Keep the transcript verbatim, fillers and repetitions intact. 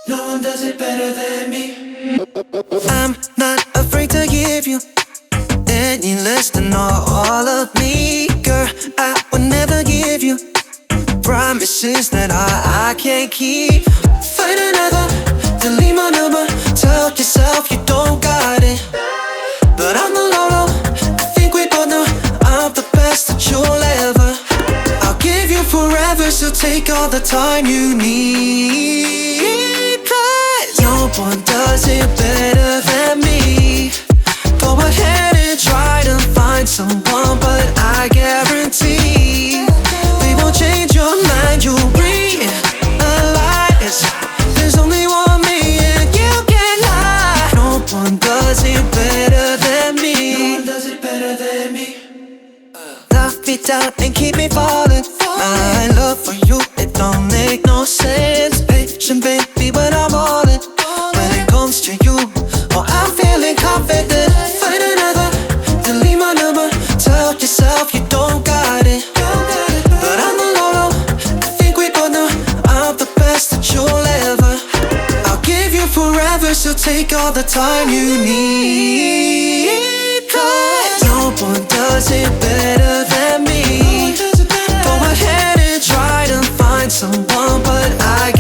No one does it better than me. I'm not afraid to give you any less than all, all of me. Girl, I would never give you promises that I, I can't keep. Find another, delete my number. Tell yourself you don't got it, but I'm the low low. I think we both know I'm the best that you'll ever. I'll give you forever, so take all the time you need. 'Cause no one does it better than me. Go ahead and try to find someone, but I guarantee they won't change your mind. You'll realize there's only one me and you can't lie. No one does it better than me. No one does it better than me. Knock me down and keep me falling. My love for you, it don't make no sense. Patient baby when I'm all in. When it comes to you, oh, I'm feeling confident. Find another, delete my number. Tell yourself you don't got it, but I'm the low low. I think we both know I'm the best that you'll ever. I'll give you forever, so take all the time you need. 'Cause no one does it better than me. Go ahead and try to find someone, but I